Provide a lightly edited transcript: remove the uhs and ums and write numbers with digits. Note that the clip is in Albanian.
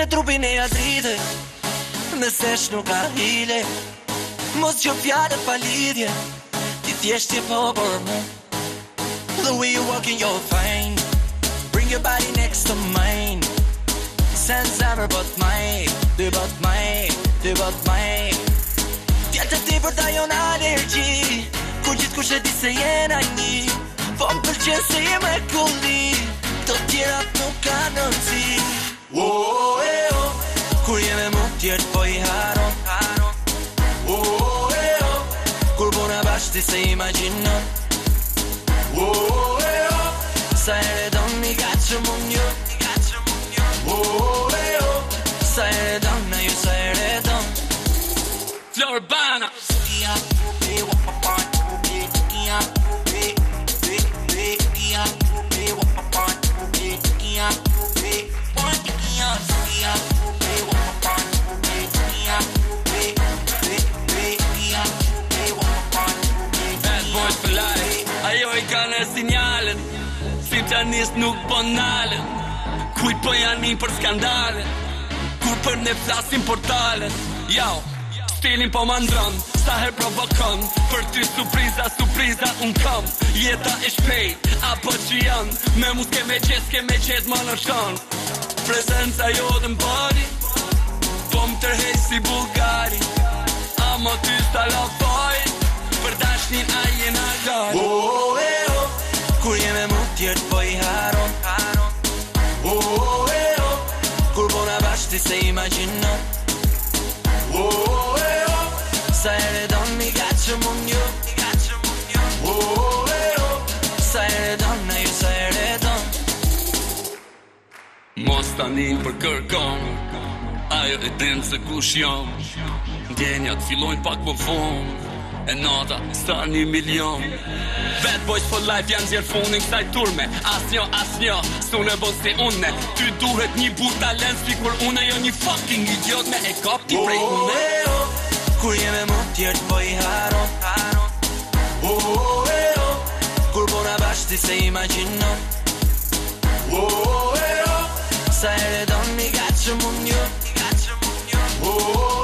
trupin e adrite, nësesh nuk ka hile. Mos që fjalët pa lidhje, ti thjesht je po për mu. The way you walk in your fine, bring your body next to mine. Sen zemër bot maj, dy bot maj, dy bot maj. Fjallë të ti për ta jon alergji, kur gjithë kush e di se jena një. Po më pëlqen se je me kulli, të tjerat nuk ka nënci. Kur jeme mu tjertë po i haron. Kur bona bashti se imaginon. Sa ere don mi gaccio munjo. Sa ere don, na ju sa ere don. Florbana. Ajo I ka në sinjalen, si të njës nuk po nalen. Kujt po janin për skandale, kur për ne flasin portale. Jau, stilin po mandron, sa her provokon. Për ty surpriza unë kam. Jeta e shpejt, apo që janë. Me mu s'ke me qes më në shon. Prezenca jo dhe m'bari, po më tërhej si Bulgari. Amo ty s'talafoj, për dashnin a jena gari. Kur jeme mu tjertë po I haron. Kur bona bashti se imaginon. Sa ere don mi gaccio munjo. Sa ere don, na ju sa ere don. Mos tanin për kërkon, ajo e din se kush jam. Ndjenjat fillojnë pak më vonë, e nata star 1 milion. Bad boys for life janë zjerë funin kësaj turme. Asnjo, s'u në bon si une. Ty duhet një but talent, si kur une jo një fucking idiot me e kap ti prej une. Kur jeme mu tjertë po I haron. Kur bona bashti se imaginon. Sa ere don mi gaccio munjo.